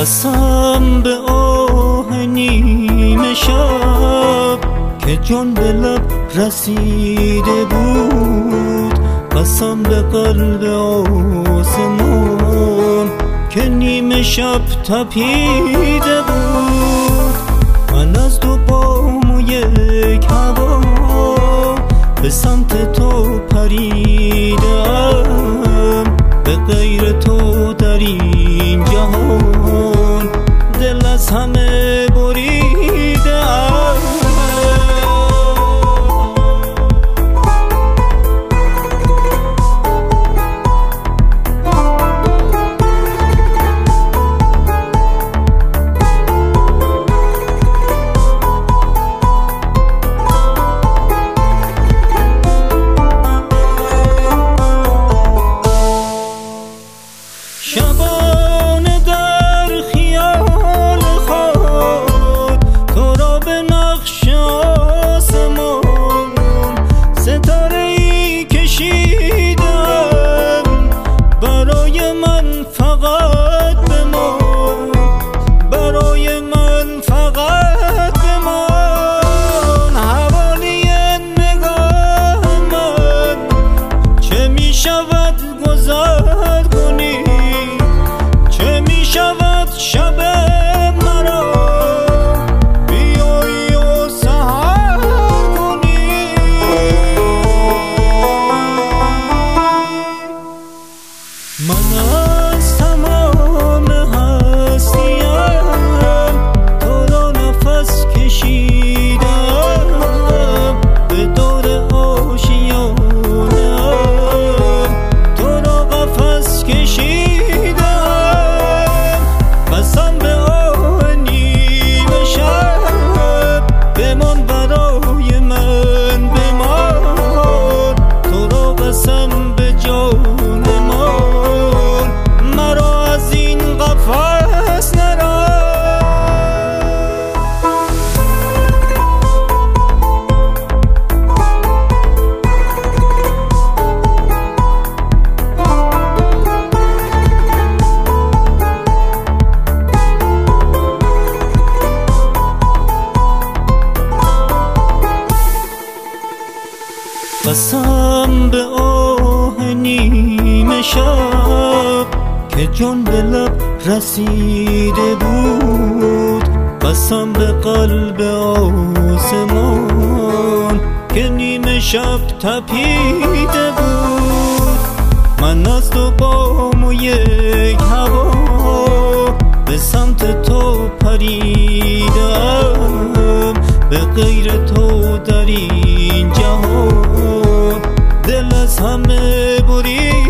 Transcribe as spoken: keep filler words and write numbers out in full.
بسم به آه نیمه شب که جان به لب رسیده بود، بسم به قلب آسمان که نیمه شب تپیده بود. من از دو بام و یک هوا به سمت تو پریدم، به غیر تو در این جهان دل از همه بریدم. شبانه در خیال خود تو را به نقش آسمان ستاره ای کشیدم، برای من فقط بمان، برای من فقط بمان. حوالی نگاه من چه می شود گذر کنی، چه می شود شب مرا بیایی و سحر کنی. من از تمام هستیم تو را نفس کشیدم، به دور آشیانم تو را قفس کشیدم. بسم به آه نیمه شب بمان، برای من بمان، تو را قسم به جان من، مرا از این قفس نران. بسم به آه نیمه شب که جان به لب رسیده بود، بسم به قلب آسمان که نیمه شب تپیده بود. من از دو بام و یک هوا به سمت تو پریدم، به غیر تو در این جهان دل از همه بریدم.